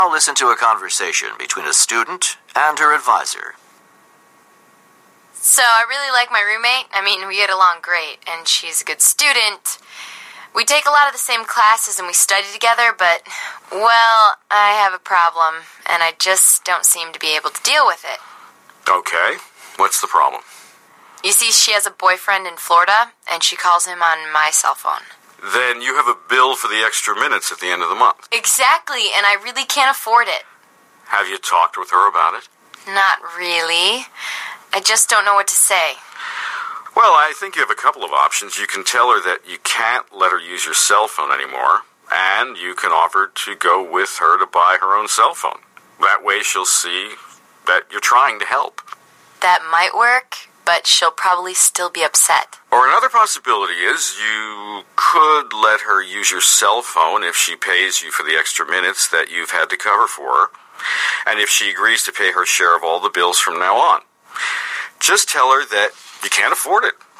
I'll listen to a conversation between a student and her advisor. So, I really like my roommate. I mean, we get along great, and she's a good student. We take a lot of the same classes and we study together, but, well, I have a problem, and I just don't seem to be able to deal with it. Okay. What's the problem? You see, she has a boyfriend in Florida, and she calls him on my cell phone. Then you have a bill for the extra minutes at the end of the month. Exactly, and I really can't afford it. Have you talked with her about it? Not really. I just don't know what to say. Well, I think you have a couple of options. You can tell her that you can't let her use your cell phone anymore, and you can offer to go with her to buy her own cell phone. That way she'll see that you're trying to help. That might work, but she'll probably still be upset. Or another possibility is you could let her use your cell phone if she pays you for the extra minutes that you've had to cover for her, and if she agrees to pay her share of all the bills from now on. Just tell her that you can't afford it.